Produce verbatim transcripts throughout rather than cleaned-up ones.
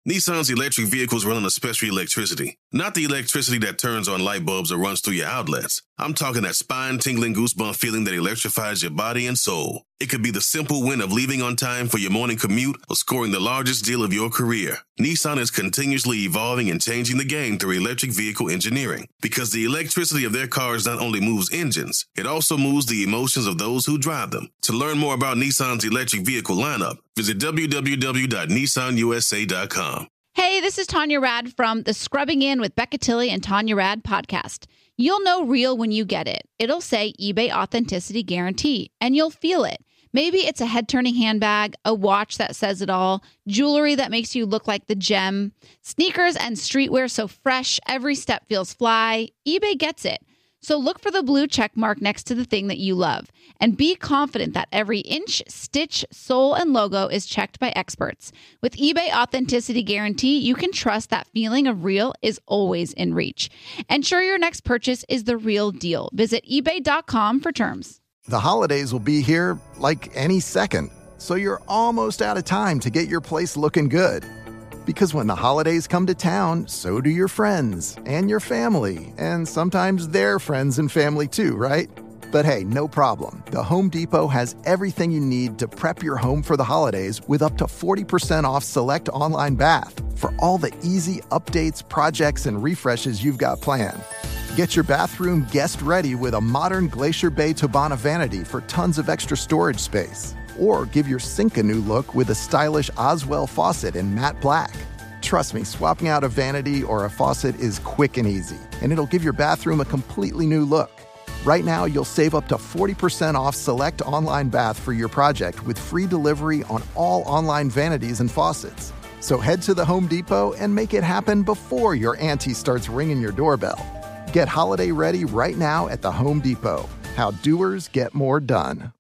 Nissan's electric vehicles run on a special electricity. Not the electricity that turns on light bulbs or runs through your outlets. I'm talking that spine-tingling goosebump feeling that electrifies your body and soul. It could be the simple win of leaving on time for your morning commute or scoring the largest deal of your career. Nissan is continuously evolving and changing the game through electric vehicle engineering. Because the electricity of their cars not only moves engines, it also moves the emotions of those who drive them. To learn more about Nissan's electric vehicle lineup, visit w w w dot nissan u s a dot com. Hey, this is Tanya Rad from the Scrubbing In with Becca Tilley and Tanya Rad podcast. You'll know real when you get it. It'll say eBay Authenticity Guarantee, and you'll feel it. Maybe it's a head-turning handbag, a watch that says it all, jewelry that makes you look like the gem, sneakers and streetwear so fresh, every step feels fly. eBay gets it. So look for the blue check mark next to the thing that you love and be confident that every inch, stitch, sole, and logo is checked by experts. With eBay Authenticity Guarantee, you can trust that feeling of real is always in reach. Ensure your next purchase is the real deal. Visit ebay dot com for terms. The holidays will be here like any second, so you're almost out of time to get your place looking good. Because when the holidays come to town, so do your friends and your family, and sometimes their friends and family too, right? But hey, no problem. The Home Depot has everything you need to prep your home for the holidays with up to forty percent off select online bath for all the easy updates, projects, and refreshes you've got planned. Get your bathroom guest ready with a modern Glacier Bay Tobana vanity for tons of extra storage space. Or give your sink a new look with a stylish Oswell faucet in matte black. Trust me, swapping out a vanity or a faucet is quick and easy, and it'll give your bathroom a completely new look. Right now, you'll save up to forty percent off select online bath for your project with free delivery on all online vanities and faucets. So head to the Home Depot and make it happen before your auntie starts ringing your doorbell. Get holiday ready right now at the Home Depot. How doers get more done.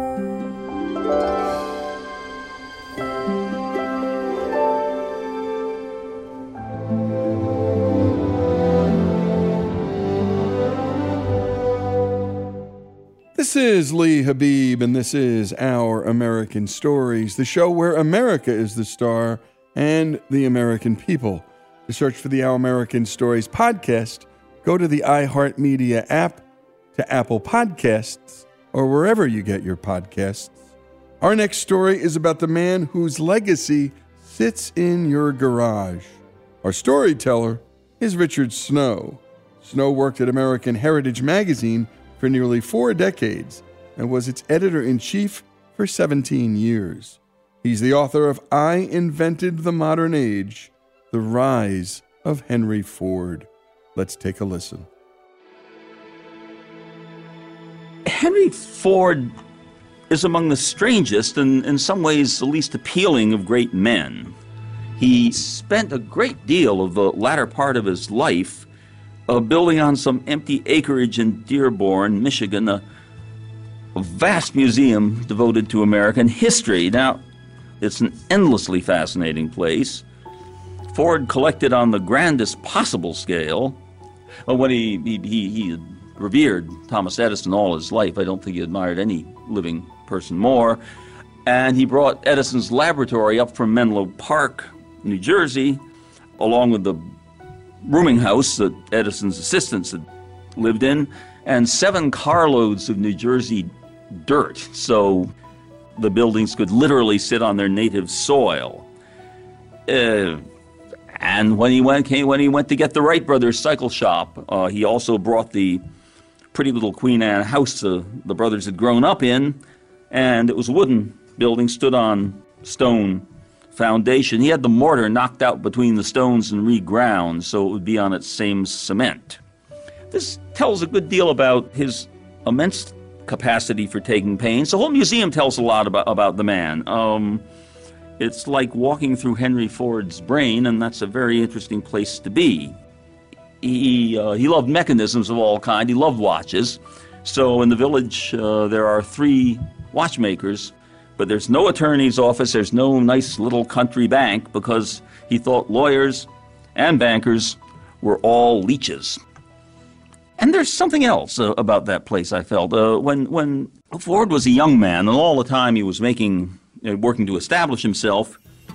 This is Lee Habib, and this is Our American Stories, the show where America is the star and the American people. To search for the Our American Stories podcast, go to the iHeartMedia app, to Apple Podcasts, or wherever you get your podcasts. Our next story is about the man whose legacy sits in your garage. Our storyteller is Richard Snow. Snow worked at American Heritage Magazine for nearly four decades and was its editor-in-chief for seventeen years. He's the author of I Invented the Modern Age, The Rise of Henry Ford. Let's take a listen. Henry Ford is among the strangest and in some ways the least appealing of great men. He spent a great deal of the latter part of his life uh, building on some empty acreage in Dearborn, Michigan, a, a vast museum devoted to American history. Now, it's an endlessly fascinating place. Ford collected on the grandest possible scale. Well, when he, he, he, he revered Thomas Edison all his life, I don't think he admired any living person more. And he brought Edison's laboratory up from Menlo Park, New Jersey, along with the rooming house that Edison's assistants had lived in, and seven carloads of New Jersey dirt, so the buildings could literally sit on their native soil. Uh, and when he went came, when he went to get the Wright brothers cycle shop, uh, he also brought the pretty little Queen Anne house uh, the brothers had grown up in, and it was a wooden building, stood on stone foundation. He had the mortar knocked out between the stones and reground so it would be on its same cement. This tells a good deal about his immense capacity for taking pains. The whole museum tells a lot about, about the man. Um, it's like walking through Henry Ford's brain, and that's a very interesting place to be. He, uh, he loved mechanisms of all kinds. He loved watches. So in the village, uh, there are three watchmakers, but there's no attorney's office, there's no nice little country bank, because he thought lawyers and bankers were all leeches. And there's something else uh, about that place, I felt. Uh, when when Ford was a young man, and all the time he was making, uh, working to establish himself,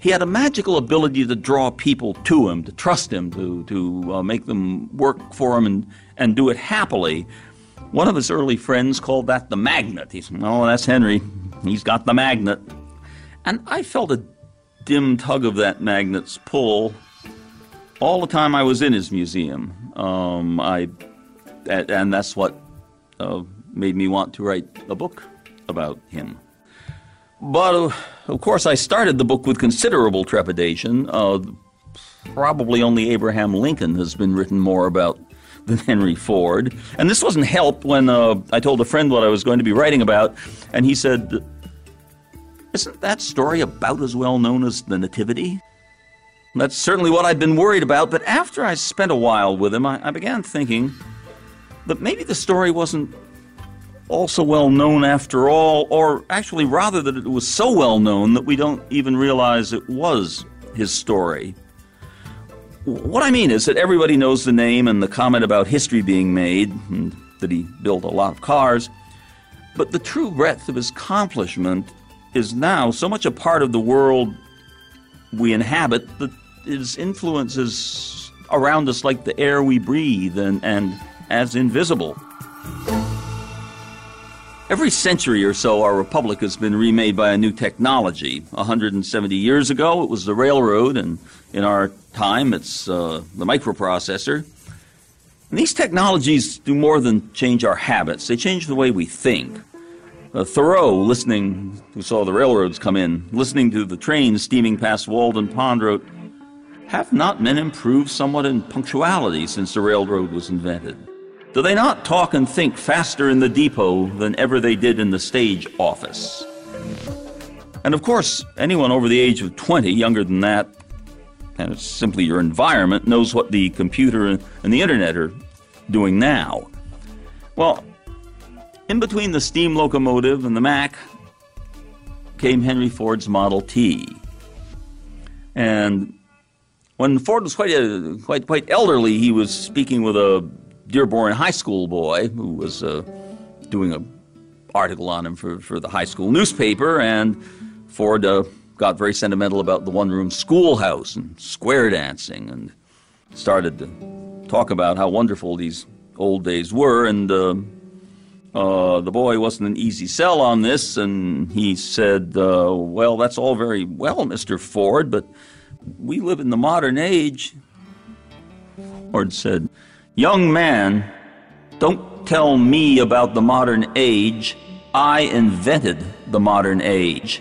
he had a magical ability to draw people to him, to trust him, to, to uh, make them work for him and, and do it happily. One of his early friends called that the magnet. He said, oh, that's Henry. He's got the magnet. And I felt a dim tug of that magnet's pull all the time I was in his museum. Um, I, and, and that's what uh, made me want to write a book about him. But, uh, of course, I started the book with considerable trepidation. Uh, probably only Abraham Lincoln has been written more about than Henry Ford. And this wasn't helped when uh, I told a friend what I was going to be writing about, and he said, isn't that story about as well known as the Nativity? And that's certainly what I'd been worried about, but after I spent a while with him, I, I began thinking that maybe the story wasn't also well known after all, or actually rather that it was so well known that we don't even realize it was his story. What I mean is that everybody knows the name and the comment about history being made, and that he built a lot of cars, but the true breadth of his accomplishment is now so much a part of the world we inhabit that his influence is around us like the air we breathe and, and as invisible. Every century or so, our republic has been remade by a new technology. one hundred seventy years ago, it was the railroad, and in our time, it's uh, the microprocessor. And these technologies do more than change our habits. They change the way we think. Uh, Thoreau, listening, who saw the railroads come in, listening to the trains steaming past Walden Pond, wrote, "Have not men improved somewhat in punctuality since the railroad was invented? Do they not talk and think faster in the depot than ever they did in the stage office?" And of course, anyone over the age of twenty, younger than that, and it's simply your environment, knows what the computer and the internet are doing now. Well, in between the steam locomotive and the Mac came Henry Ford's Model T. And when Ford was quite, a, quite, quite elderly, he was speaking with a Dearborn high school boy who was uh, doing an article on him for, for the high school newspaper, and Ford uh, got very sentimental about the one-room schoolhouse and square dancing and started to talk about how wonderful these old days were, and uh, uh, the boy wasn't an easy sell on this, and he said, uh, well, that's all very well, Mister Ford, but we live in the modern age. Ford said, "Young man, don't tell me about the modern age. I invented the modern age."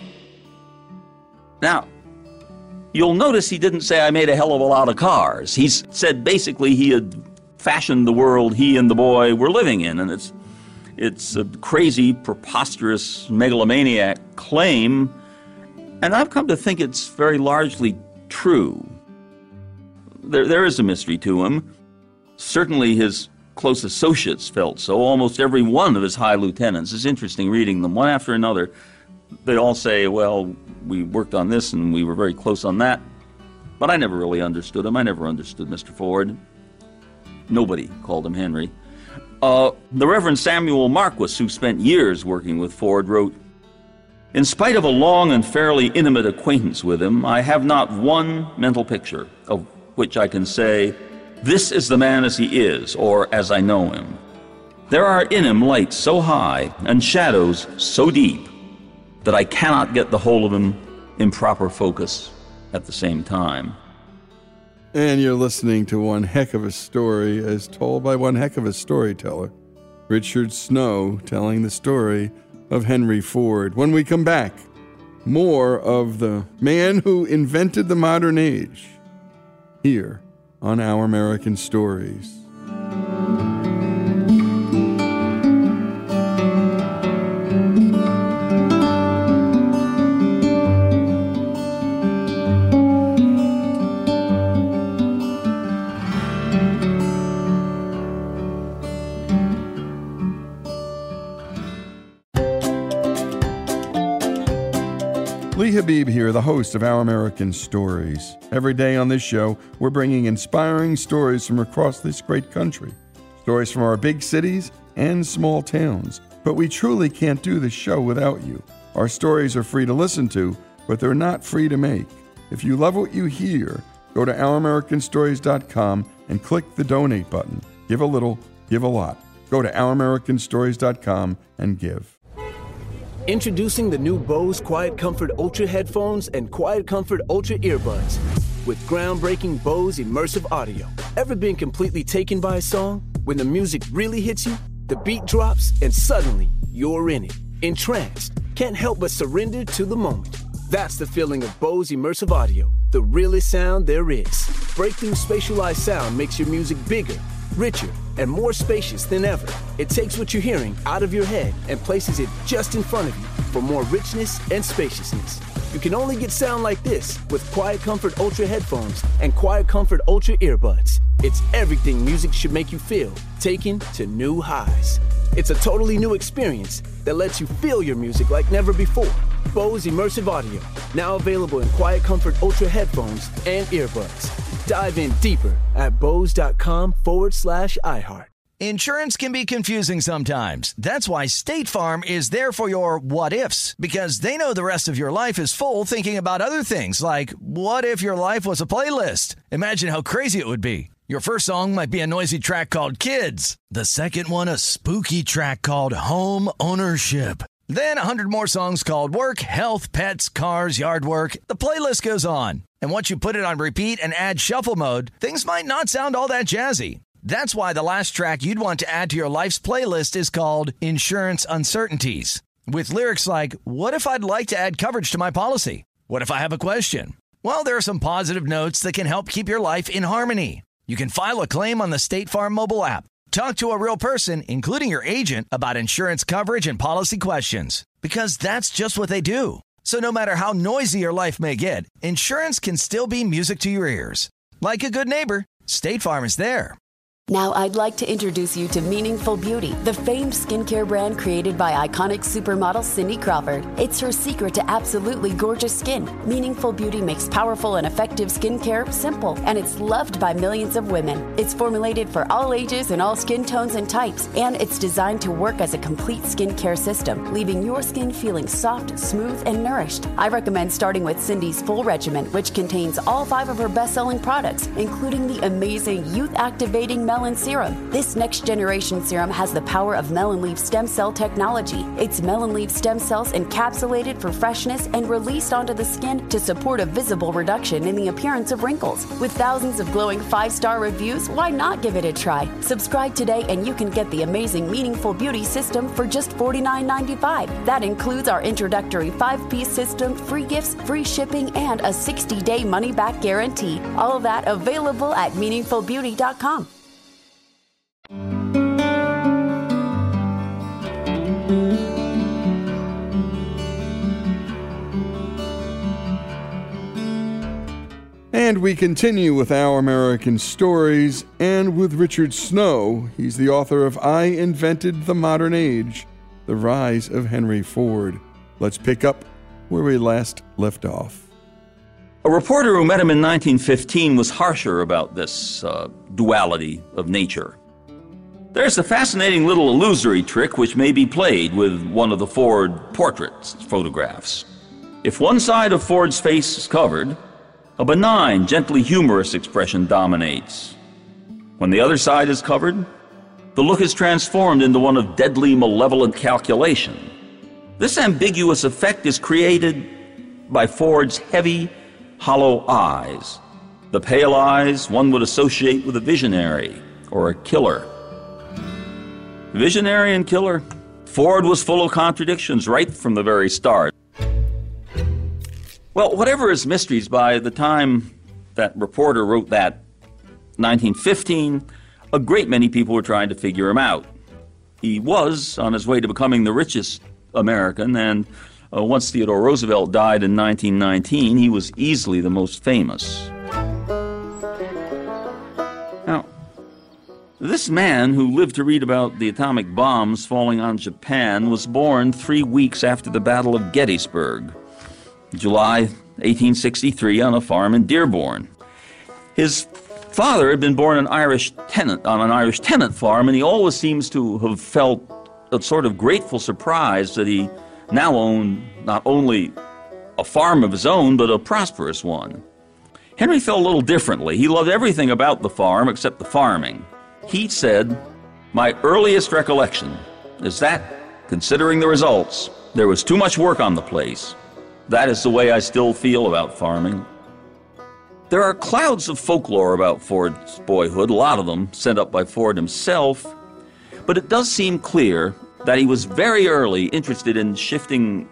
Now, you'll notice he didn't say I made a hell of a lot of cars. He said basically he had fashioned the world he and the boy were living in, and it's it's a crazy, preposterous, megalomaniac claim, and I've come to think it's very largely true. There, there is a mystery to him. Certainly his close associates felt so. Almost every one of his high lieutenants. It's interesting reading them one after another. They all say, well, we worked on this and we were very close on that. But I never really understood him. I never understood Mister Ford. Nobody called him Henry. Uh, the Reverend Samuel Marquis, who spent years working with Ford, wrote, "In spite of a long and fairly intimate acquaintance with him, I have not one mental picture of which I can say, this is the man as he is, or as I know him. There are in him lights so high and shadows so deep that I cannot get the whole of him in proper focus at the same time." And you're listening to one heck of a story as told by one heck of a storyteller, Richard Snow, telling the story of Henry Ford. When we come back, more of the man who invented the modern age here on Our American Stories. Lee Habib here, the host of Our American Stories. Every day on this show, we're bringing inspiring stories from across this great country. Stories from our big cities and small towns. But we truly can't do this show without you. Our stories are free to listen to, but they're not free to make. If you love what you hear, go to our american stories dot com and click the donate button. Give a little, give a lot. Go to our american stories dot com and give. Introducing the new Bose Quiet Comfort Ultra headphones and Quiet Comfort Ultra earbuds. With groundbreaking Bose immersive audio. Ever been completely taken by a song? When the music really hits you, the beat drops, and suddenly you're in it. Entranced. Can't help but surrender to the moment. That's the feeling of Bose immersive audio. The realest sound there is. Breakthrough spatialized sound makes your music bigger, richer, and more spacious than ever. It takes what you're hearing out of your head and places it just in front of you for more richness and spaciousness. You can only get sound like this with Quiet Comfort Ultra headphones and Quiet Comfort Ultra earbuds. It's everything music should make you feel, taken to new highs. It's a totally new experience that lets you feel your music like never before. Bose Immersive Audio, now available in Quiet Comfort Ultra headphones and earbuds. Dive in deeper at bose.com forward slash iHeart. Insurance can be confusing sometimes. That's why State Farm is there for your what-ifs, because they know the rest of your life is full thinking about other things, like what if your life was a playlist? Imagine how crazy it would be. Your first song might be a noisy track called Kids. The second one, a spooky track called Home Ownership. Then a hundred more songs called Work, Health, Pets, Cars, Yard Work. The playlist goes on. And once you put it on repeat and add shuffle mode, things might not sound all that jazzy. That's why the last track you'd want to add to your life's playlist is called Insurance Uncertainties. With lyrics like, what if I'd like to add coverage to my policy? What if I have a question? Well, there are some positive notes that can help keep your life in harmony. You can file a claim on the State Farm mobile app. Talk to a real person, including your agent, about insurance coverage and policy questions. Because that's just what they do. So no matter how noisy your life may get, insurance can still be music to your ears. Like a good neighbor, State Farm is there. Now I'd like to introduce you to Meaningful Beauty, the famed skincare brand created by iconic supermodel Cindy Crawford. It's her secret to absolutely gorgeous skin. Meaningful Beauty makes powerful and effective skincare simple, and it's loved by millions of women. It's formulated for all ages and all skin tones and types, and it's designed to work as a complete skincare system, leaving your skin feeling soft, smooth, and nourished. I recommend starting with Cindy's full regimen, which contains all five of her best-selling products, including the amazing youth-activating Melon Serum. This next generation serum has the power of melon leaf stem cell technology. It's melon leaf stem cells encapsulated for freshness and released onto the skin to support a visible reduction in the appearance of wrinkles. With thousands of glowing five-star reviews, why not give it a try? Subscribe today and you can get the amazing Meaningful Beauty system for just forty-nine ninety-five. That includes our introductory five-piece system, free gifts, free shipping, and a sixty-day money-back guarantee. All of that available at meaningful beauty dot com. And we continue with Our American Stories, and with Richard Snow. He's the author of I Invented the Modern Age, The Rise of Henry Ford. Let's pick up where we last left off. A reporter who met him in nineteen fifteen was harsher about this uh, duality of nature. There's a fascinating little illusory trick which may be played with one of the Ford portrait photographs. If one side of Ford's face is covered, a benign, gently humorous expression dominates. When the other side is covered, the look is transformed into one of deadly, malevolent calculation. This ambiguous effect is created by Ford's heavy, hollow eyes. The pale eyes one would associate with a visionary or a killer. Visionary and killer, Ford was full of contradictions right from the very start. Well, whatever his mysteries, by the time that reporter wrote that nineteen fifteen, a great many people were trying to figure him out. He was on his way to becoming the richest American, and uh, once Theodore Roosevelt died in nineteen nineteen, he was easily the most famous. Now, this man, who lived to read about the atomic bombs falling on Japan, was born three weeks after the Battle of Gettysburg, July eighteen sixty-three, on a farm in Dearborn. His father had been born an Irish tenant on an Irish tenant farm, and he always seems to have felt a sort of grateful surprise that he now owned not only a farm of his own, but a prosperous one. Henry felt a little differently. He loved everything about the farm except the farming. He said, "My earliest recollection is that, considering the results, there was too much work on the place. That is the way I still feel about farming." There are clouds of folklore about Ford's boyhood, a lot of them sent up by Ford himself, but it does seem clear that he was very early interested in shifting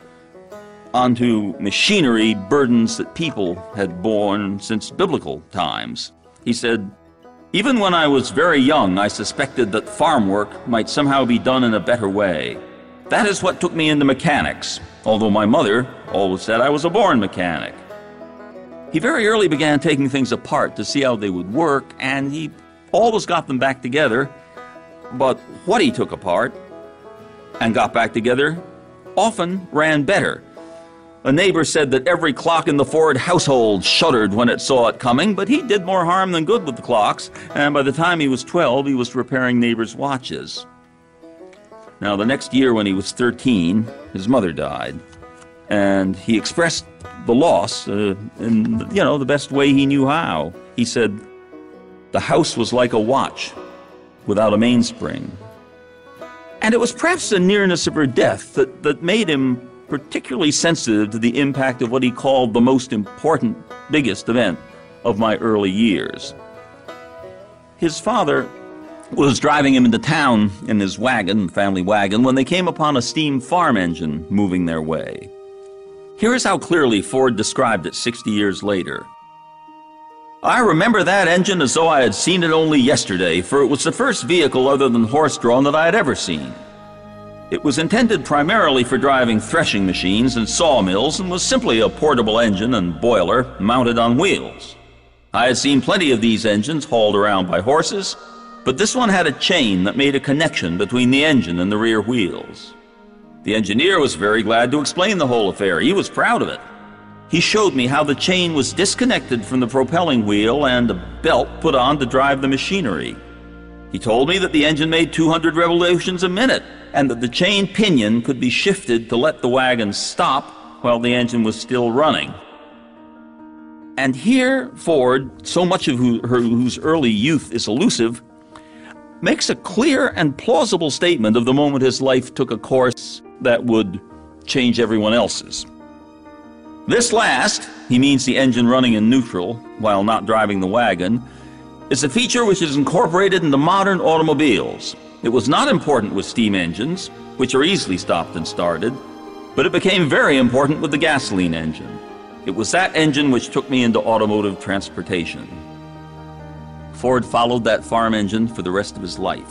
onto machinery burdens that people had borne since biblical times. He said, "Even when I was very young, I suspected that farm work might somehow be done in a better way. That is what took me into mechanics, although my mother always said I was a born mechanic." He very early began taking things apart to see how they would work, and he always got them back together. But what he took apart and got back together often ran better. A neighbor said that every clock in the Ford household shuddered when it saw it coming, but he did more harm than good with the clocks, and by the time he was twelve, he was repairing neighbors' watches. Now, the next year when he was thirteen, his mother died, and he expressed the loss uh, in, you know, the best way he knew how. He said, "The house was like a watch without a mainspring." And it was perhaps the nearness of her death that, that made him particularly sensitive to the impact of what he called the most important, biggest event of my early years. His father was driving him into town in his wagon, family wagon, when they came upon a steam farm engine moving their way. Here is how clearly Ford described it sixty years later. "I remember that engine as though I had seen it only yesterday, for it was the first vehicle other than horse-drawn that I had ever seen. It was intended primarily for driving threshing machines and sawmills and was simply a portable engine and boiler mounted on wheels. I had seen plenty of these engines hauled around by horses, but this one had a chain that made a connection between the engine and the rear wheels. The engineer was very glad to explain the whole affair. He was proud of it. He showed me how the chain was disconnected from the propelling wheel and a belt put on to drive the machinery. He told me that the engine made two hundred revolutions a minute and that the chain pinion could be shifted to let the wagon stop while the engine was still running." And here Ford, so much of who, her, whose early youth is elusive, makes a clear and plausible statement of the moment his life took a course that would change everyone else's. This last, he means the engine running in neutral while not driving the wagon, is a feature which is incorporated into modern automobiles. It was not important with steam engines, which are easily stopped and started, but it became very important with the gasoline engine. It was that engine which took me into automotive transportation. Ford followed that farm engine for the rest of his life.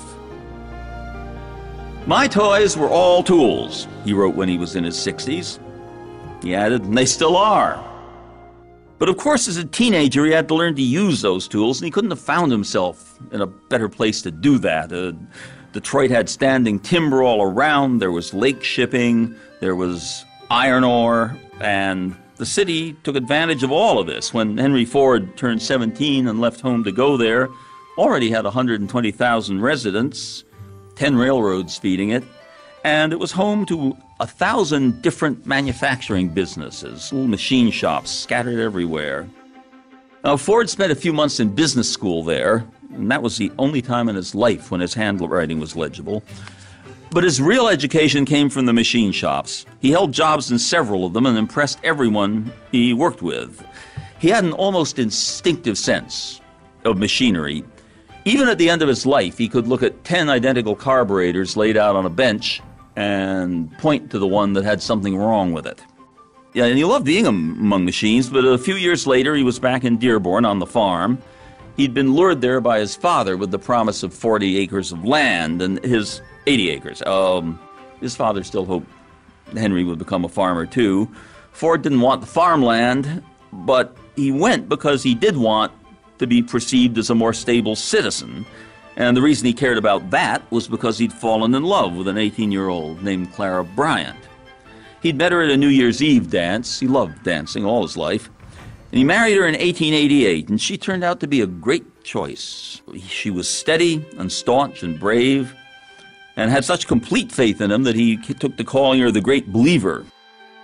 "My toys were all tools," he wrote when he was in his sixties. He added, "and they still are." But of course, as a teenager, he had to learn to use those tools, and he couldn't have found himself in a better place to do that. Uh, Detroit had standing timber all around, there was lake shipping, there was iron ore, and the city took advantage of all of this. When Henry Ford turned seventeen and left home to go there, already had one hundred twenty thousand residents, ten railroads feeding it, and it was home to a thousand different manufacturing businesses, little machine shops scattered everywhere. Now, Ford spent a few months in business school there, and that was the only time in his life when his handwriting was legible. But his real education came from the machine shops. He held jobs in several of them and impressed everyone he worked with. He had an almost instinctive sense of machinery. Even at the end of his life, he could look at ten identical carburetors laid out on a bench and point to the one that had something wrong with it. Yeah, and he loved being among machines, but a few years later, he was back in Dearborn on the farm. He'd been lured there by his father with the promise of forty acres of land, and his eighty acres. Um, his father still hoped Henry would become a farmer too. Ford didn't want the farmland, but he went because he did want to be perceived as a more stable citizen. And the reason he cared about that was because he'd fallen in love with an eighteen-year-old named Clara Bryant. He'd met her at a New Year's Eve dance. He loved dancing all his life. And he married her in eighteen eighty-eight, and she turned out to be a great choice. She was steady and staunch and brave, and had such complete faith in him that he took to calling her the Great Believer.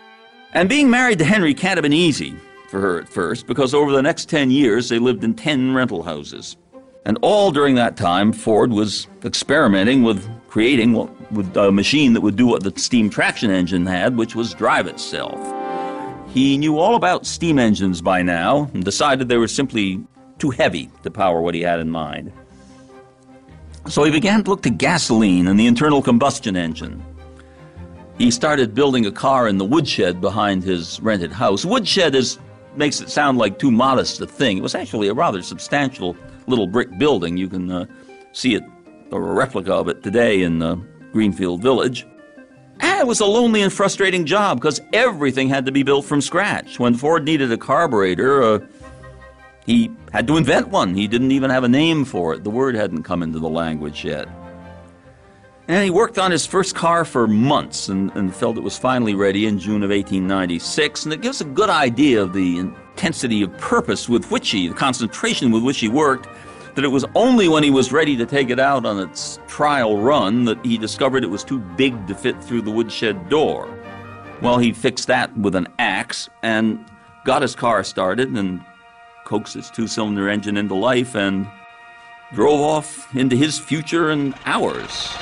And being married to Henry can't have been easy for her at first, because over the next ten years they lived in ten rental houses. And all during that time, Ford was experimenting with creating what, with a machine that would do what the steam traction engine had, which was drive itself. He knew all about steam engines by now and decided they were simply too heavy to power what he had in mind. So he began to look to gasoline and the internal combustion engine. He started building a car in the woodshed behind his rented house. Woodshed is, makes it sound like too modest a thing. It was actually a rather substantial little brick building. You can uh, see it, or a replica of it today in uh, Greenfield Village. And it was a lonely and frustrating job because everything had to be built from scratch. When Ford needed a carburetor, uh, he had to invent one. He didn't even have a name for it. The word hadn't come into the language yet. And he worked on his first car for months and, and felt it was finally ready in June of eighteen ninety-six. And it gives a good idea of the intensity of purpose with which he, the concentration with which he worked, that it was only when he was ready to take it out on its trial run that he discovered it was too big to fit through the woodshed door. Well, he fixed that with an axe and got his car started and coaxed its two-cylinder engine into life and drove off into his future and ours.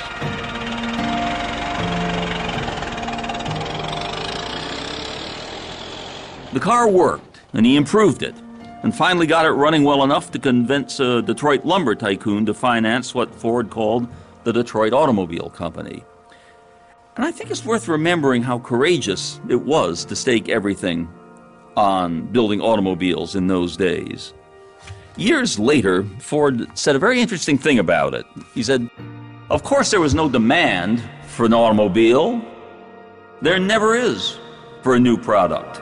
The car worked, and he improved it, and finally got it running well enough to convince a Detroit lumber tycoon to finance what Ford called the Detroit Automobile Company. And I think it's worth remembering how courageous it was to stake everything on building automobiles in those days. Years later, Ford said a very interesting thing about it. He said, "Of course there was no demand for an automobile. There never is for a new product."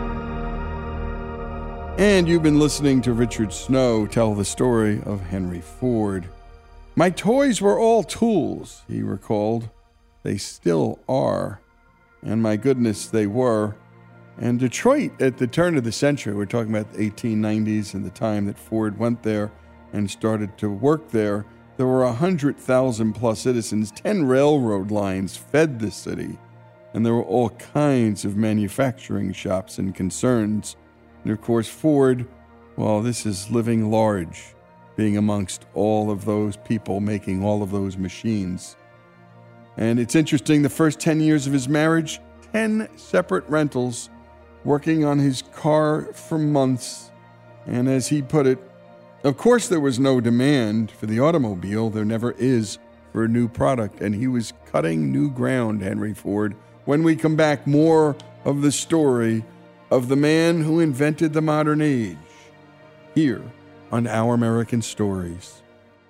And you've been listening to Richard Snow tell the story of Henry Ford. "My toys were all tools," he recalled. "They still are. And my goodness, they were." And Detroit at the turn of the century, we're talking about the eighteen nineties and the time that Ford went there and started to work there, there were one hundred thousand plus citizens. ten railroad lines fed the city. And there were all kinds of manufacturing shops and concerns. And of course, Ford, well, this is living large, being amongst all of those people making all of those machines. And it's interesting, the first ten years of his marriage, ten separate rentals, working on his car for months. And as he put it, of course there was no demand for the automobile. There never is for a new product. And he was cutting new ground, Henry Ford. When we come back, more of the story of the man who invented the modern age, here on Our American Stories.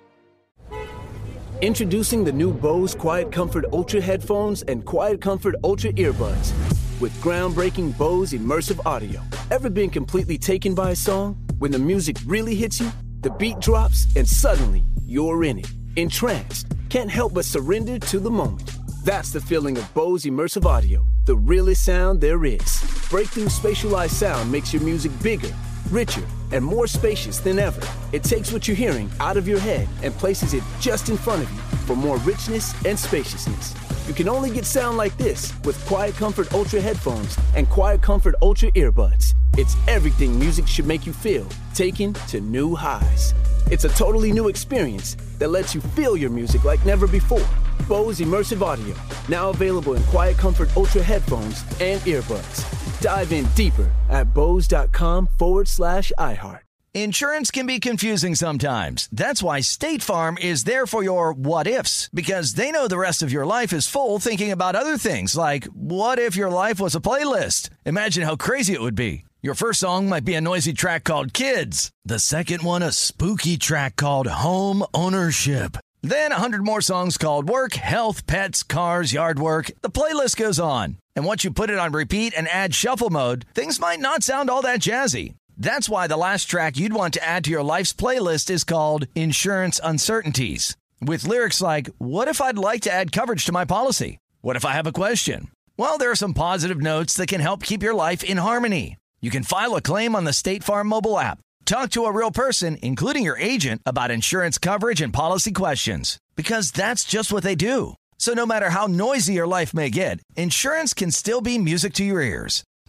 Introducing the new Bose Quiet Comfort Ultra headphones and Quiet Comfort Ultra earbuds. With groundbreaking Bose immersive audio. Ever been completely taken by a song? When the music really hits you, the beat drops, and suddenly you're in it. Entranced. Can't help but surrender to the moment. That's the feeling of Bose immersive audio. The realest sound there is. Breakthrough spatialized sound makes your music bigger, richer, and more spacious than ever. It takes what you're hearing out of your head and places it just in front of you for more richness and spaciousness. You can only get sound like this with Quiet Comfort Ultra headphones and Quiet Comfort Ultra earbuds. It's everything music should make you feel, taken to new highs. It's a totally new experience that lets you feel your music like never before. Bose Immersive Audio, now available in Quiet Comfort Ultra headphones and earbuds. Dive in deeper at Bose.com forward slash iHeart. Insurance can be confusing sometimes. That's why State Farm is there for your what-ifs, because they know the rest of your life is full thinking about other things, like what if your life was a playlist? Imagine how crazy it would be. Your first song might be a noisy track called Kids. The second one, a spooky track called Home Ownership. Then a hundred more songs called Work, Health, Pets, Cars, Yard Work. The playlist goes on. And once you put it on repeat and add shuffle mode, things might not sound all that jazzy. That's why the last track you'd want to add to your life's playlist is called Insurance Uncertainties. With lyrics like, what if I'd like to add coverage to my policy? What if I have a question? Well, there are some positive notes that can help keep your life in harmony. You can file a claim on the State Farm mobile app. Talk to a real person, including your agent, about insurance coverage and policy questions. Because that's just what they do. So no matter how noisy your life may get, insurance can still be music to your ears.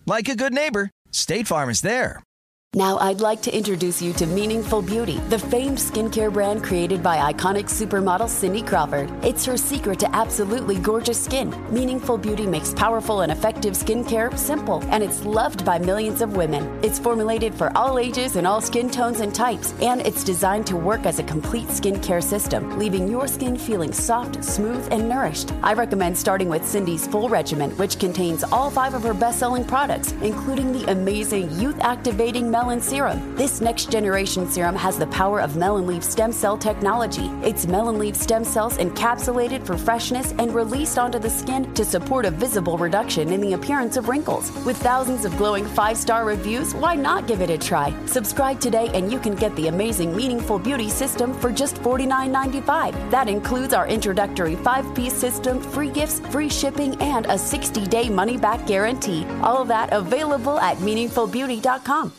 Like a good neighbor, State Farm is there. Now I'd like to introduce you to Meaningful Beauty, the famed skincare brand created by iconic supermodel Cindy Crawford. It's her secret to absolutely gorgeous skin. Meaningful Beauty makes powerful and effective skincare simple, and it's loved by millions of women. It's formulated for all ages and all skin tones and types, and it's designed to work as a complete skincare system, leaving your skin feeling soft, smooth, and nourished. I recommend starting with Cindy's full regimen, which contains all five of her best-selling products, including the amazing youth-activating Melon Serum. This next generation serum has the power of melon leaf stem cell technology. It's melon leaf stem cells encapsulated for freshness and released onto the skin to support a visible reduction in the appearance of wrinkles. With thousands of glowing five-star reviews, why not give it a try? Subscribe today and you can get the amazing Meaningful Beauty system for just forty-nine ninety-five. That includes our introductory five-piece system, free gifts, free shipping, and a sixty-day money-back guarantee. All of that available at meaningful beauty dot com.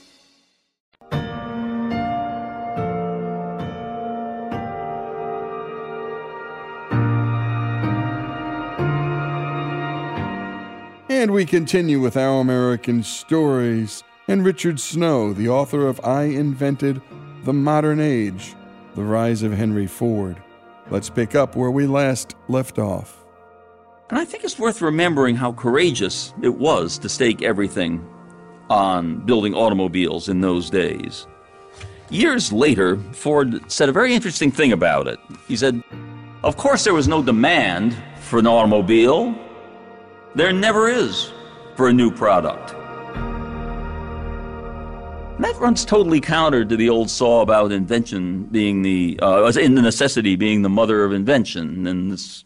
And we continue with Our American Stories and Richard Snow, the author of I Invented the Modern Age, The Rise of Henry Ford. Let's pick up where we last left off. And I think it's worth remembering how courageous it was to stake everything on building automobiles in those days. Years later, Ford said a very interesting thing about it. He said, "Of course there was no demand for an automobile. There never is for a new product." And that runs totally counter to the old saw about invention being the, uh, in the necessity being the mother of invention. And it's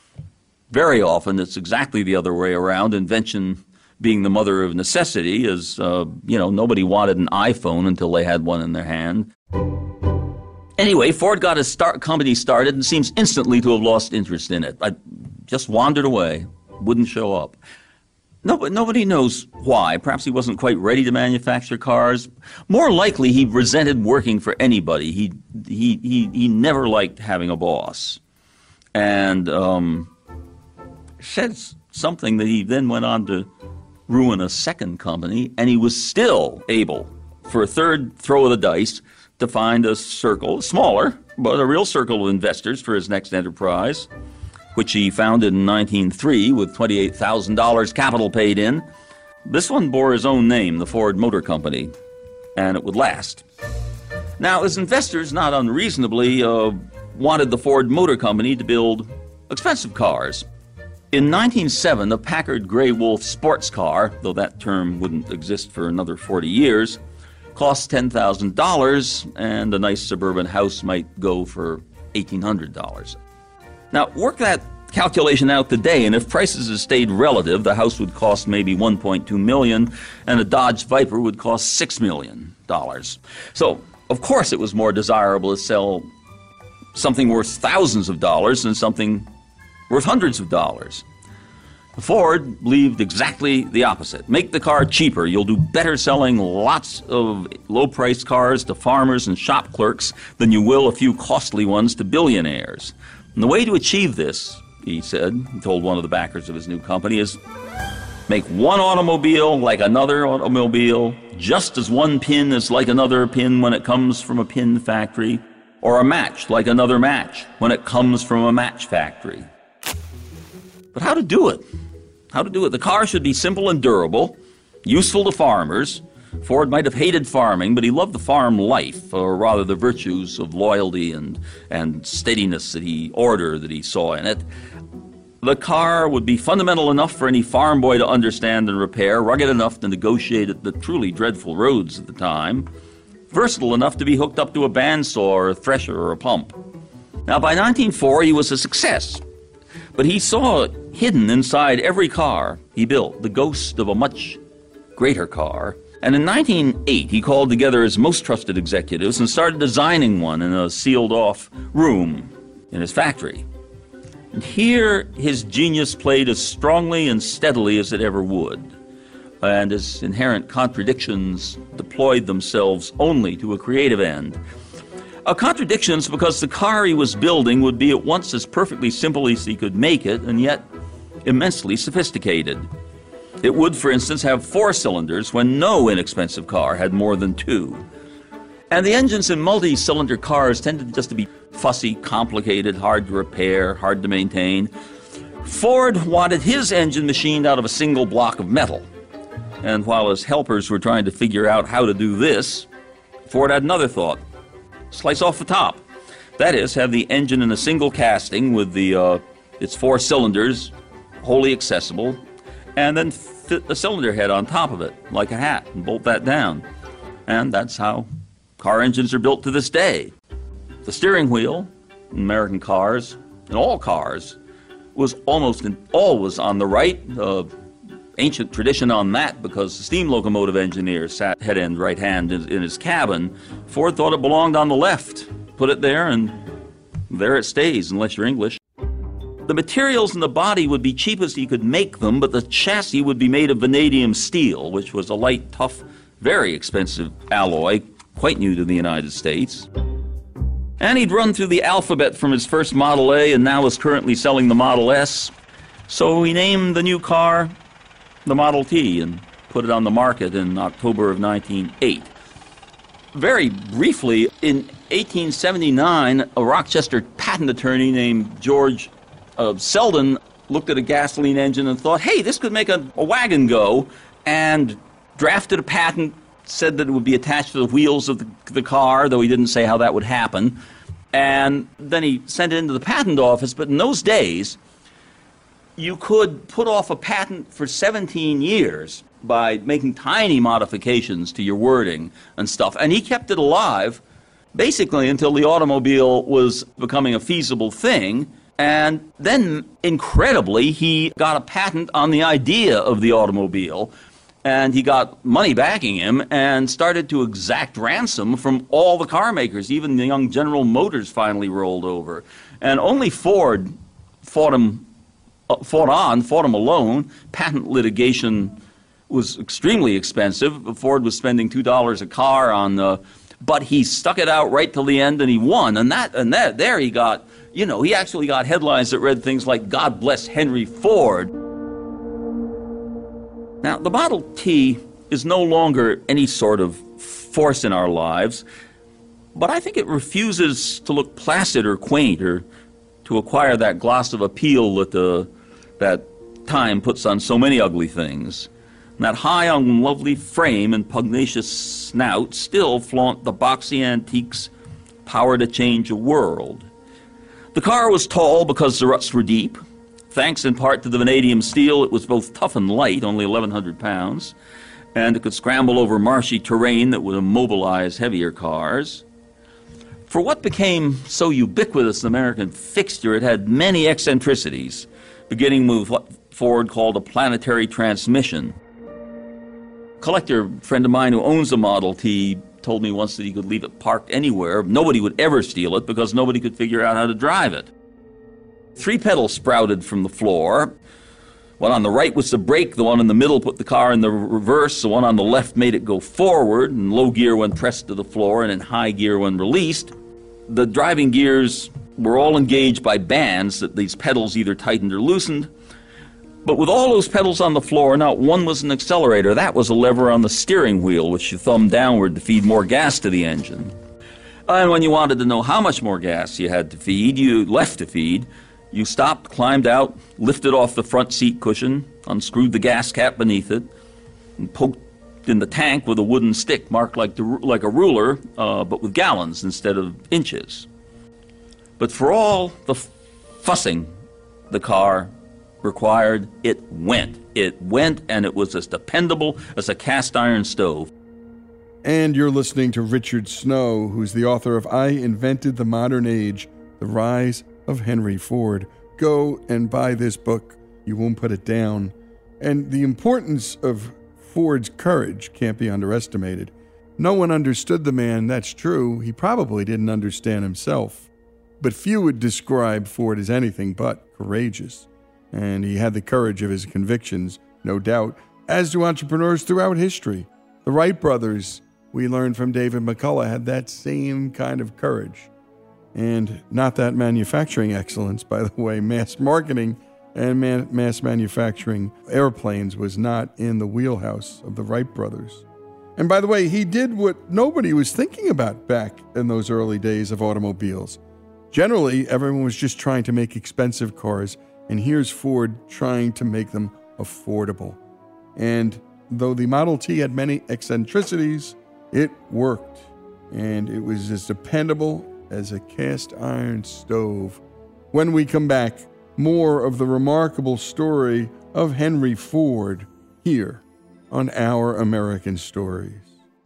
very often it's exactly the other way around, invention being the mother of necessity, as, uh, you know, nobody wanted an iPhone until they had one in their hand. Anyway, Ford got his start, company started and seems instantly to have lost interest in it. I just wandered away. Wouldn't show up. Nobody, nobody knows why. Perhaps he wasn't quite ready to manufacture cars. More likely, he resented working for anybody. He he he he never liked having a boss, and um, said something that he then went on to ruin a second company. And he was still able, for a third throw of the dice, to find a circle, smaller, but a real circle of investors for his next enterprise, which he founded in nineteen oh three with twenty-eight thousand dollars capital paid in. This one bore his own name, the Ford Motor Company, and it would last. Now, his investors, not unreasonably, uh, wanted the Ford Motor Company to build expensive cars. In nineteen oh seven, the Packard Grey Wolf sports car, though that term wouldn't exist for another forty years, cost ten thousand dollars, and a nice suburban house might go for eighteen hundred dollars. Now, work that calculation out today, and if prices had stayed relative, the house would cost maybe one point two million dollars, and a Dodge Viper would cost six million dollars. So, of course, it was more desirable to sell something worth thousands of dollars than something worth hundreds of dollars. Ford believed exactly the opposite. Make the car cheaper. You'll do better selling lots of low-priced cars to farmers and shop clerks than you will a few costly ones to billionaires. And the way to achieve this, he said, he told one of the backers of his new company, is make one automobile like another automobile, just as one pin is like another pin when it comes from a pin factory, or a match like another match when it comes from a match factory. But how to do it? How to do it? The car should be simple and durable, useful to farmers. Ford might have hated farming, but he loved the farm life, or rather the virtues of loyalty and, and steadiness that he, order that he saw in it. The car would be fundamental enough for any farm boy to understand and repair, rugged enough to negotiate at the truly dreadful roads at the time, versatile enough to be hooked up to a bandsaw or a thresher or a pump. Now, by nineteen oh four, he was a success, but he saw hidden inside every car he built the ghost of a much greater car. And in nineteen oh eight, he called together his most trusted executives and started designing one in a sealed-off room in his factory. And here his genius played as strongly and steadily as it ever would, and his inherent contradictions deployed themselves only to a creative end. Uh, contradictions because the car he was building would be at once as perfectly simple as he could make it, and yet immensely sophisticated. It would, for instance, have four cylinders when no inexpensive car had more than two. And the engines in multi-cylinder cars tended just to be fussy, complicated, hard to repair, hard to maintain. Ford wanted his engine machined out of a single block of metal. And while his helpers were trying to figure out how to do this, Ford had another thought. Slice off the top. That is, have the engine in a single casting with the uh, its four cylinders wholly accessible, and then fit the cylinder head on top of it like a hat and bolt that down. And that's how car engines are built to this day. The steering wheel in American cars, in all cars, was almost always on the right. Uh, ancient tradition on that because the steam locomotive engineer sat head end right hand in, in his cabin. Ford thought it belonged on the left. Put it there and there it stays unless you're English. The materials in the body would be cheap as he could make them, but the chassis would be made of vanadium steel, which was a light, tough, very expensive alloy, quite new to the United States. And he'd run through the alphabet from his first Model A and now is currently selling the Model S. So he named the new car the Model T and put it on the market in October of nineteen oh eight. Very briefly, in eighteen seventy-nine, a Rochester patent attorney named George uh, Selden looked at a gasoline engine and thought, hey, this could make a, a wagon go, and drafted a patent, said that it would be attached to the wheels of the, the car, though he didn't say how that would happen. And then he sent it into the patent office, but in those days, you could put off a patent for seventeen years by making tiny modifications to your wording and stuff. And he kept it alive basically until the automobile was becoming a feasible thing. And then, incredibly, he got a patent on the idea of the automobile. And he got money backing him and started to exact ransom from all the car makers. Even the young General Motors finally rolled over. And only Ford fought him Uh, fought on, fought him alone. Patent litigation was extremely expensive. Ford was spending two dollars a car on the, but he stuck it out right till the end and he won. And that, and that, there he got, you know, he actually got headlines that read things like, God bless Henry Ford. Now, the Model T is no longer any sort of force in our lives, but I think it refuses to look placid or quaint or to acquire that gloss of appeal that the that time puts on so many ugly things. And that high on lovely frame and pugnacious snout still flaunt the boxy antiques, power to change a world. The car was tall because the ruts were deep. Thanks in part to the vanadium steel, it was both tough and light, only eleven hundred pounds, and it could scramble over marshy terrain that would immobilize heavier cars. For what became so ubiquitous an American fixture, it had many eccentricities, beginning with what Ford called a planetary transmission. A collector friend of mine who owns a Model T told me once that he could leave it parked anywhere. Nobody would ever steal it because nobody could figure out how to drive it. Three pedals sprouted from the floor. One on the right was the brake, the one in the middle put the car in the reverse, the one on the left made it go forward, in low gear when pressed to the floor and in high gear when released. The driving gears were all engaged by bands that these pedals either tightened or loosened. But with all those pedals on the floor, not one was an accelerator. That was a lever on the steering wheel, which you thumbed downward to feed more gas to the engine. And when you wanted to know how much more gas you had to feed, you left to feed, you stopped, climbed out, lifted off the front seat cushion, unscrewed the gas cap beneath it, and poked in the tank with a wooden stick marked like, the, like a ruler, uh, but with gallons instead of inches. But for all the f- fussing the car required, it went. It went, and it was as dependable as a cast iron stove. And you're listening to Richard Snow, who's the author of I Invented the Modern Age, The Rise of Henry Ford. Go and buy this book. You won't put it down. And the importance of Ford's courage can't be underestimated. No one understood the man, that's true. He probably didn't understand himself. But few would describe Ford as anything but courageous. And he had the courage of his convictions, no doubt, as do entrepreneurs throughout history. The Wright brothers, we learned from David McCullough, had that same kind of courage. And not that manufacturing excellence, by the way, mass marketing and man- mass manufacturing airplanes was not in the wheelhouse of the Wright brothers. And by the way, he did what nobody was thinking about back in those early days of automobiles. Generally, everyone was just trying to make expensive cars, and here's Ford trying to make them affordable. And though the Model T had many eccentricities, it worked, and it was as dependable as a cast iron stove. When we come back, more of the remarkable story of Henry Ford here on Our American Stories.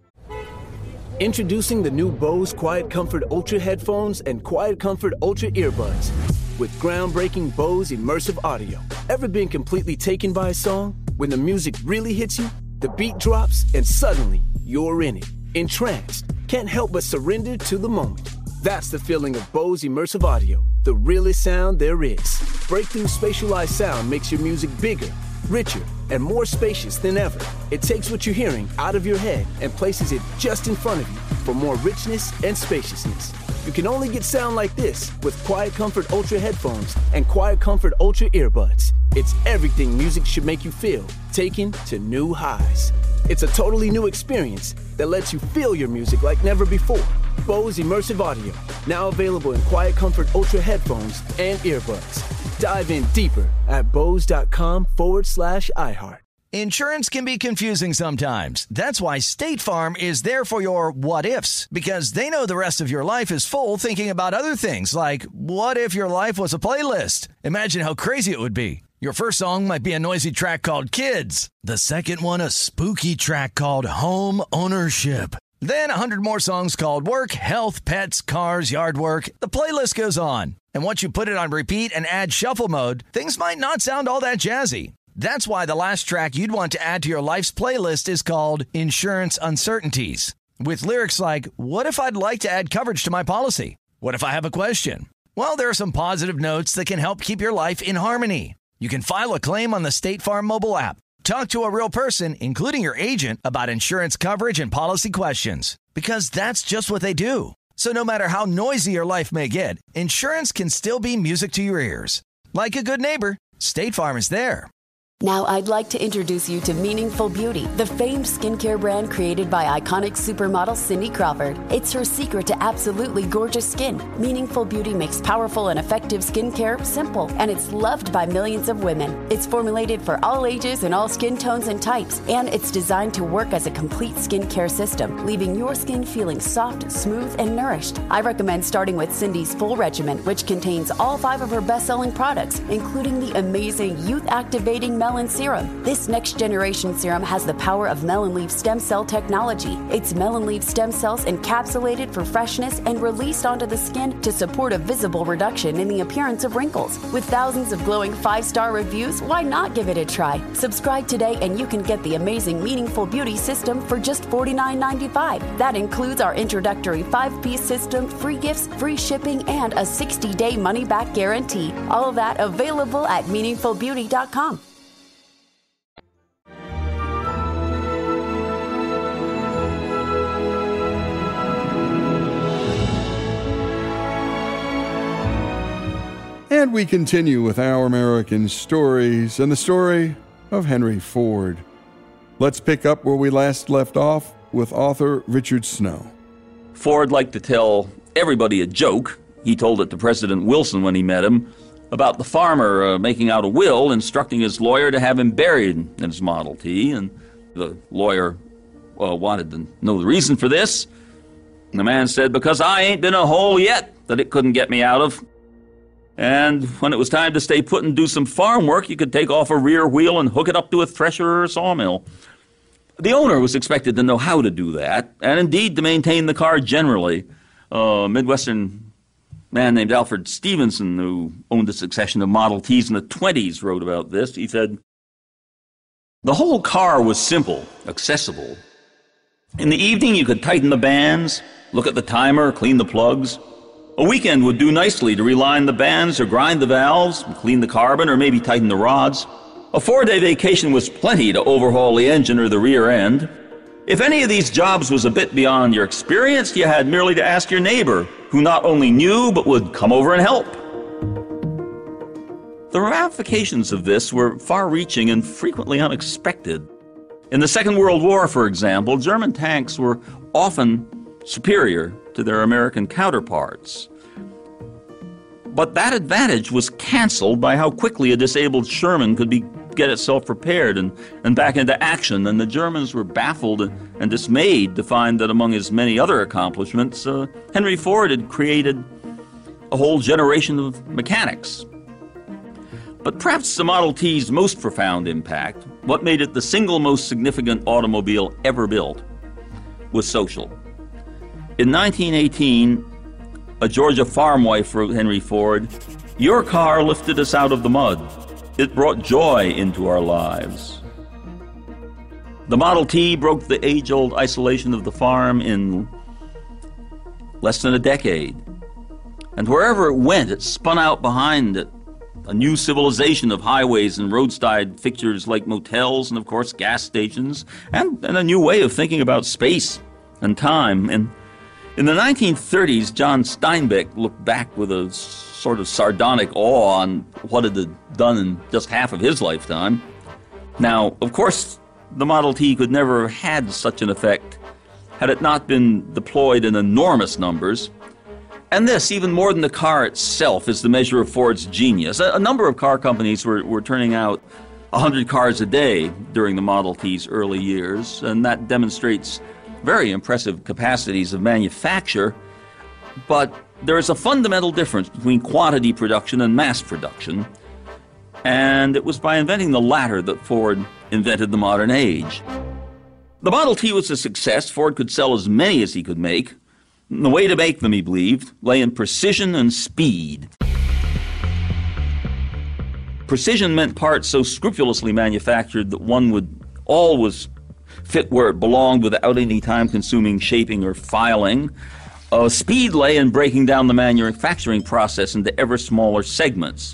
Introducing the new Bose Quiet Comfort Ultra headphones and Quiet Comfort Ultra earbuds. With groundbreaking Bose immersive audio. Ever been completely taken by a song? When the music really hits you, the beat drops, and suddenly you're in it. Entranced. Can't help but surrender to the moment. That's the feeling of Bose immersive audio. The realest sound there is. Breakthrough spatialized sound makes your music bigger, richer, and more spacious than ever. It takes what you're hearing out of your head and places it just in front of you for more richness and spaciousness. You can only get sound like this with Quiet Comfort Ultra headphones and Quiet Comfort Ultra earbuds. It's everything music should make you feel, taken to new highs. It's a totally new experience that lets you feel your music like never before. Bose Immersive Audio, now available in Quiet Comfort Ultra headphones and earbuds. Dive in deeper at Bose.com forward slash iHeart. Insurance can be confusing sometimes. That's why State Farm is there for your what-ifs, because they know the rest of your life is full thinking about other things, like what if your life was a playlist? Imagine how crazy it would be. Your first song might be a noisy track called Kids. The second one, a spooky track called Home Ownership. Then a hundred more songs called Work, Health, Pets, Cars, Yard Work. The playlist goes on. And once you put it on repeat and add shuffle mode, things might not sound all that jazzy. That's why the last track you'd want to add to your life's playlist is called Insurance Uncertainties. With lyrics like, what if I'd like to add coverage to my policy? What if I have a question? Well, there are some positive notes that can help keep your life in harmony. You can file a claim on the State Farm mobile app. Talk to a real person, including your agent, about insurance coverage and policy questions. Because that's just what they do. So no matter how noisy your life may get, insurance can still be music to your ears. Like a good neighbor, State Farm is there. Now I'd like to introduce you to Meaningful Beauty, the famed skincare brand created by iconic supermodel Cindy Crawford. It's her secret to absolutely gorgeous skin. Meaningful Beauty makes powerful and effective skincare simple, and it's loved by millions of women. It's formulated for all ages and all skin tones and types, and it's designed to work as a complete skincare system, leaving your skin feeling soft, smooth, and nourished. I recommend starting with Cindy's full regimen, which contains all five of her best-selling products, including the amazing youth-activating Melon Serum. This next generation serum has the power of melon leaf stem cell technology. It's melon leaf stem cells encapsulated for freshness and released onto the skin to support a visible reduction in the appearance of wrinkles. With thousands of glowing five-star reviews, why not give it a try? Subscribe today and you can get the amazing Meaningful Beauty system for just forty-nine ninety-five. That includes our introductory five-piece system, free gifts, free shipping, and a sixty-day money-back guarantee. All of that available at meaningful beauty dot com. And we continue with Our American Stories and the story of Henry Ford. Let's pick up where we last left off with author Richard Snow. Ford liked to tell everybody a joke. He told it to President Wilson when he met him about the farmer uh, making out a will, instructing his lawyer to have him buried in his Model T. And the lawyer uh, wanted to know the reason for this. And the man said, because I ain't been a hole yet that it couldn't get me out of. And when it was time to stay put and do some farm work, you could take off a rear wheel and hook it up to a thresher or a sawmill. The owner was expected to know how to do that, and indeed to maintain the car generally. A Midwestern man named Alfred Stevenson, who owned a succession of Model Ts in the twenties, wrote about this. He said, the whole car was simple, accessible. In the evening, you could tighten the bands, look at the timer, clean the plugs. A weekend would do nicely to reline the bands or grind the valves, clean the carbon, or maybe tighten the rods. A four-day vacation was plenty to overhaul the engine or the rear end. If any of these jobs was a bit beyond your experience, you had merely to ask your neighbor, who not only knew but would come over and help. The ramifications of this were far-reaching and frequently unexpected. In the Second World War, for example, German tanks were often superior to their American counterparts. But that advantage was canceled by how quickly a disabled Sherman could be, get itself prepared and, and back into action, and the Germans were baffled and dismayed to find that among his many other accomplishments, uh, Henry Ford had created a whole generation of mechanics. But perhaps the Model T's most profound impact, what made it the single most significant automobile ever built, was social. In nineteen eighteen, a Georgia farm wife wrote Henry Ford, "Your car lifted us out of the mud. It brought joy into our lives." The Model T broke the age-old isolation of the farm in less than a decade. And wherever it went, it spun out behind it a new civilization of highways and roadside fixtures like motels and, of course, gas stations, and, and a new way of thinking about space and time. And in the nineteen thirties, John Steinbeck looked back with a sort of sardonic awe on what it had done in just half of his lifetime. Now, of course, the Model T could never have had such an effect had it not been deployed in enormous numbers. And this, even more than the car itself, is the measure of Ford's genius. A, a number of car companies were, were turning out one hundred cars a day during the Model T's early years, and that demonstrates very impressive capacities of manufacture. But there is a fundamental difference between quantity production and mass production, and it was by inventing the latter that Ford invented the modern age. The Model T was a success. Ford could sell as many as he could make. The way to make them, he believed, lay in precision and speed. Precision meant parts so scrupulously manufactured that one would always fit where it belonged without any time-consuming shaping or filing. Uh, speed lay in breaking down the manufacturing process into ever smaller segments.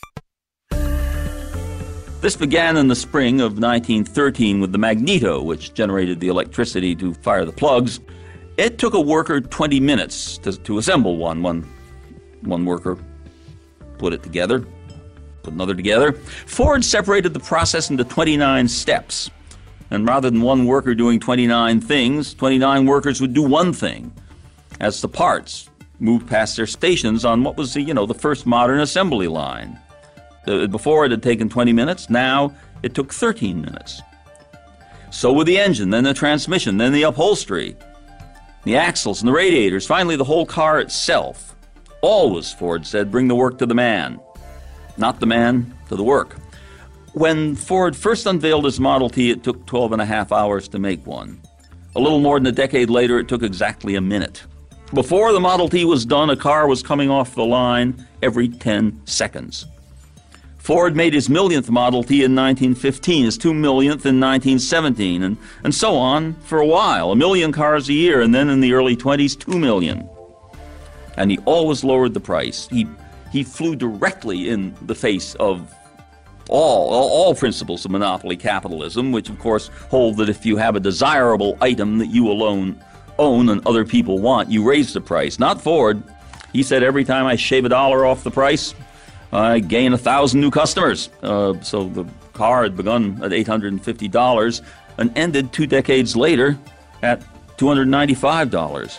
This began in the spring of nineteen thirteen with the magneto, which generated the electricity to fire the plugs. It took a worker twenty minutes to, to assemble one. one. One worker put it together, put another together. Ford separated the process into twenty-nine steps. And rather than one worker doing twenty-nine things, twenty-nine workers would do one thing as the parts moved past their stations on what was the, you know, the first modern assembly line. Uh, before it had taken twenty minutes, now it took thirteen minutes. So with the engine, then the transmission, then the upholstery, the axles and the radiators, finally the whole car itself. Always, Ford said, bring the work to the man, not the man to the work. When Ford first unveiled his Model T, it took twelve and a half hours to make one. A little more than a decade later, it took exactly a minute. Before the Model T was done, a car was coming off the line every ten seconds. Ford made his millionth Model T in nineteen fifteen, his two millionth in nineteen seventeen, and, and so on for a while. A million cars a year, and then in the early twenties, two million. And he always lowered the price. He, he flew directly in the face of all, all, all principles of monopoly capitalism, which of course hold that if you have a desirable item that you alone own and other people want, you raise the price. Not Ford. He said every time I shave a dollar off the price, I gain a thousand new customers. Uh, so the car had begun at eight hundred fifty dollars and ended two decades later at two hundred ninety-five dollars.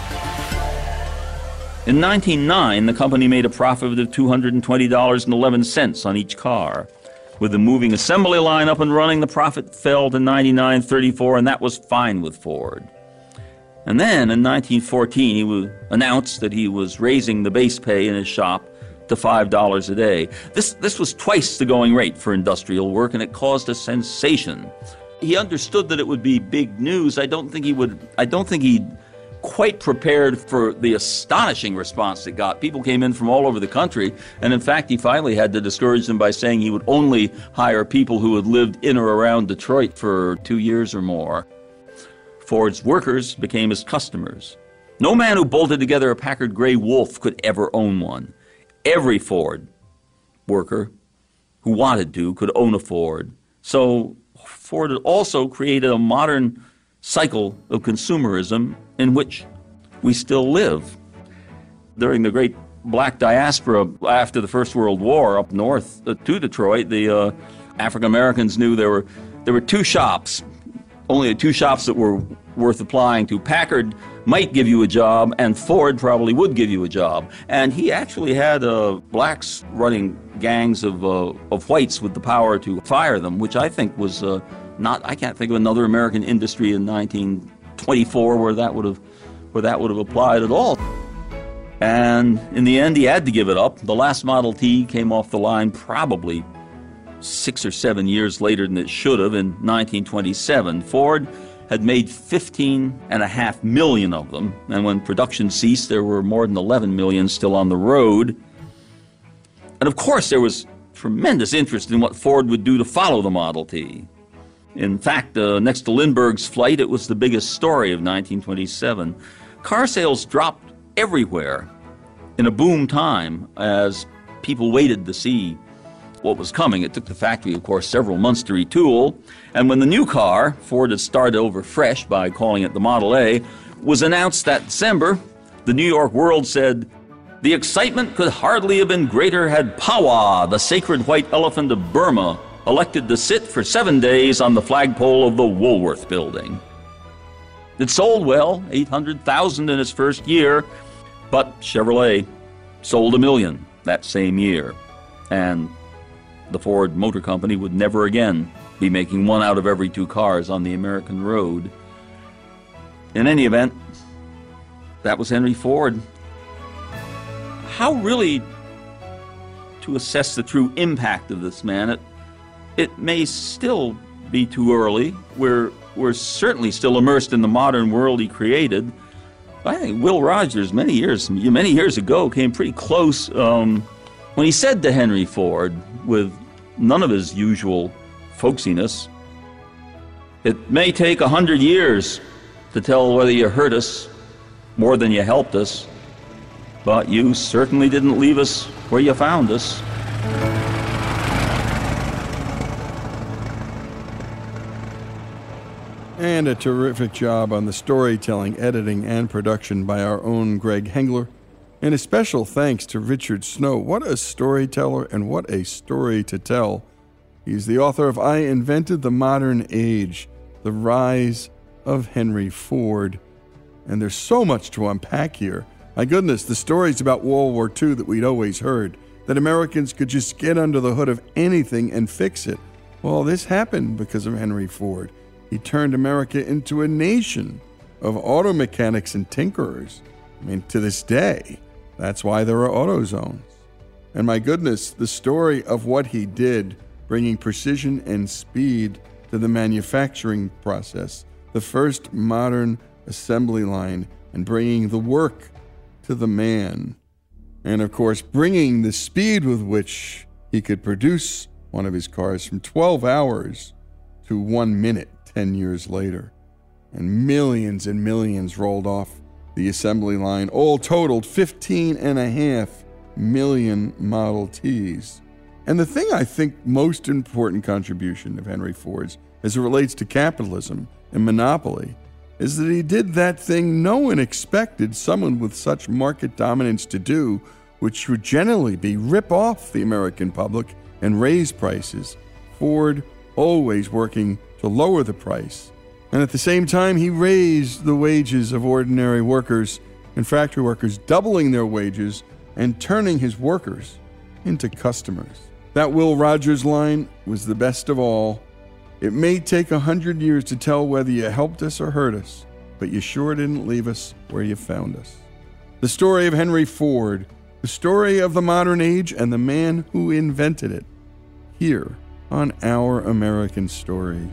In nineteen oh nine, the company made a profit of two hundred twenty dollars and eleven cents on each car. With the moving assembly line up and running, the profit fell to ninety-nine thirty-four, and that was fine with Ford. And then in nineteen fourteen, he was announced that he was raising the base pay in his shop to five dollars a day. This, this was twice the going rate for industrial work, and it caused a sensation. He understood that it would be big news. I don't think he would, I don't think he'd quite prepared for the astonishing response it got. People came in from all over the country, and in fact, he finally had to discourage them by saying he would only hire people who had lived in or around Detroit for two years or more. Ford's workers became his customers. No man who bolted together a Packard Gray Wolf could ever own one. Every Ford worker who wanted to could own a Ford. So Ford had also created a modern cycle of consumerism in which we still live. During the great black diaspora after the First World War up north uh, to Detroit, the uh, African Americans knew there were there were two shops, only two shops that were worth applying to. Packard might give you a job, and Ford probably would give you a job. And he actually had uh, blacks running gangs of uh, of whites with the power to fire them, which I think was uh, not. I can't think of another American industry in nineteen twenty-four where that would have where that would have applied at all. And in the end, he had to give it up. The last Model T came off the line probably six or seven years later than it should have, in nineteen twenty-seven. Ford had made fifteen and a half million of them, and when production ceased, there were more than eleven million still on the road. And of course, there was tremendous interest in what Ford would do to follow the Model T. In fact, uh, next to Lindbergh's flight, it was the biggest story of nineteen twenty-seven. Car sales dropped everywhere in a boom time as people waited to see what was coming. It took the factory, of course, several months to retool, and when the new car, Ford had started over fresh by calling it the Model A, was announced that December, the New York World said, "The excitement could hardly have been greater had Pawa, the sacred white elephant of Burma, elected to sit for seven days on the flagpole of the Woolworth Building." It sold well, eight hundred thousand in its first year, but Chevrolet sold a million that same year. And the Ford Motor Company would never again be making one out of every two cars on the American road. In any event, that was Henry Ford. How really to assess the true impact of this man? It, it may still be too early. We're, we're certainly still immersed in the modern world he created. I think Will Rogers, many years, many years ago, came pretty close um, when he said to Henry Ford, with none of his usual folksiness, "It may take a hundred years to tell whether you hurt us more than you helped us, but you certainly didn't leave us where you found us." And a terrific job on the storytelling, editing, and production by our own Greg Hengler. And a special thanks to Richard Snow. What a storyteller and what a story to tell. He's the author of I Invented the Modern Age, The Rise of Henry Ford. And there's so much to unpack here. My goodness, the stories about World War Two that we'd always heard, that Americans could just get under the hood of anything and fix it. Well, this happened because of Henry Ford. He turned America into a nation of auto mechanics and tinkerers. I mean, to this day, that's why there are AutoZones. And my goodness, the story of what he did, bringing precision and speed to the manufacturing process, the first modern assembly line, and bringing the work to the man. And of course, bringing the speed with which he could produce one of his cars from twelve hours to one minute ten years later. And millions and millions rolled off the assembly line, all totaled fifteen and a half million Model Ts. And the thing I think most important contribution of Henry Ford's as it relates to capitalism and monopoly is that he did that thing no one expected someone with such market dominance to do, which would generally be rip off the American public and raise prices. Ford always working to lower the price. And at the same time, he raised the wages of ordinary workers and factory workers, doubling their wages and turning his workers into customers. That Will Rogers line was the best of all. It may take a hundred years to tell whether you helped us or hurt us, but you sure didn't leave us where you found us. The story of Henry Ford, the story of the modern age and the man who invented it, here on Our American Stories.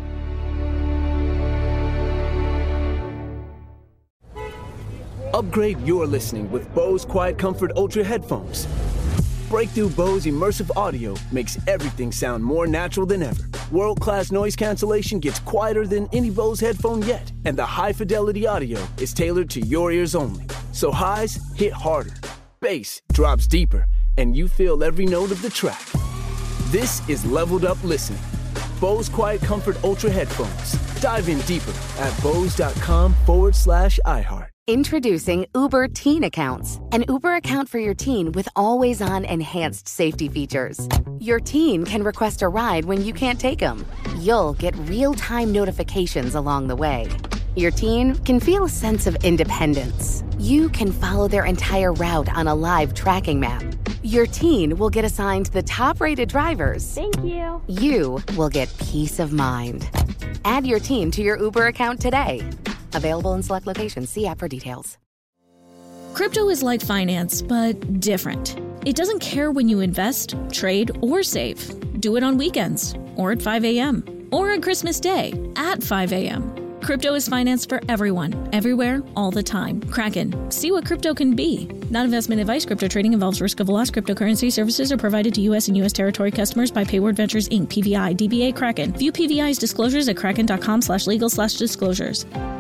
Upgrade your listening with Bose Quiet Comfort Ultra headphones. Breakthrough Bose immersive audio makes everything sound more natural than ever. World-class noise cancellation gets quieter than any Bose headphone yet, and the high-fidelity audio is tailored to your ears only. So highs hit harder, bass drops deeper, and you feel every note of the track. This is leveled up listening. Bose Quiet Comfort Ultra headphones. Dive in deeper at Bose.com forward slash iHeart. Introducing Uber Teen Accounts, an Uber account for your teen with always-on enhanced safety features. Your teen can request a ride when you can't take them. You'll get real-time notifications along the way. Your teen can feel a sense of independence. You can follow their entire route on a live tracking map. Your teen will get assigned the top-rated drivers. Thank you. You will get peace of mind. Add your teen to your Uber account today. Available in select locations. See app for details. Crypto is like finance, but different. It doesn't care when you invest, trade, or save. Do it on weekends, or at five a.m., or on Christmas Day at five a.m. Crypto is finance for everyone, everywhere, all the time. Kraken. See what crypto can be. Not investment advice. Crypto trading involves risk of loss. Cryptocurrency services are provided to U S and U S territory customers by Payward Ventures, Incorporated. P V I, D B A Kraken. View P V I's disclosures at kraken.com slash legal slash disclosures.